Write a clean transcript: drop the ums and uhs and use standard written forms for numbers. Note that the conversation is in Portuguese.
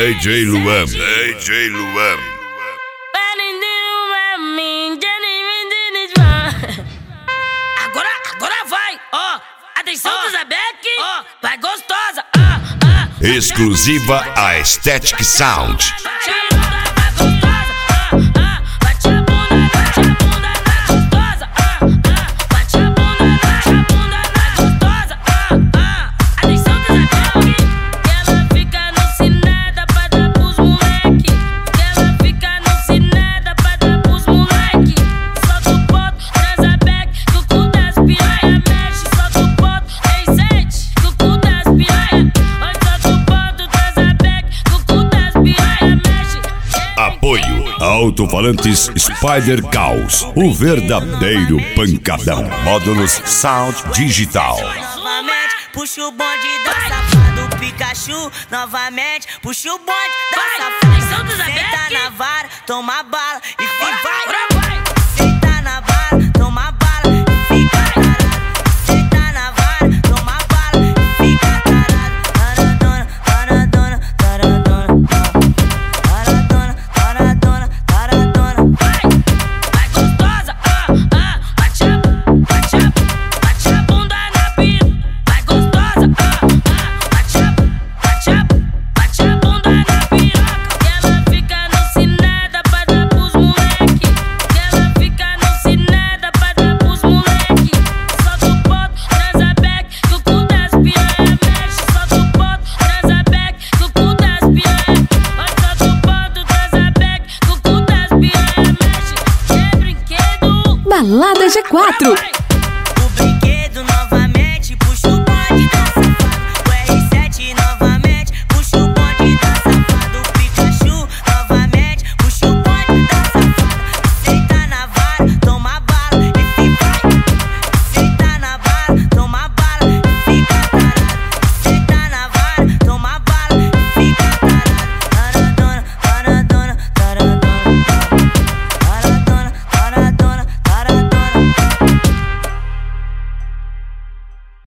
DJ Luan, DJ Luan. Agora vai, ó. Atenção, Zabeck, ó. Vai gostosa, Exclusiva a Aesthetic Sound. Apoio Alto-Falantes Spider Caos, o verdadeiro pancadão. Módulos Sound Digital. Novamente, puxa o bonde da safado Pikachu. Novamente, puxa o bonde da safado. Senta na vara, toma bala e vai. Senta na vara, toma bala e fica tarado. Senta na vara, toma bala e fica tarado. Taradona, taradona, taradona. Balada G4.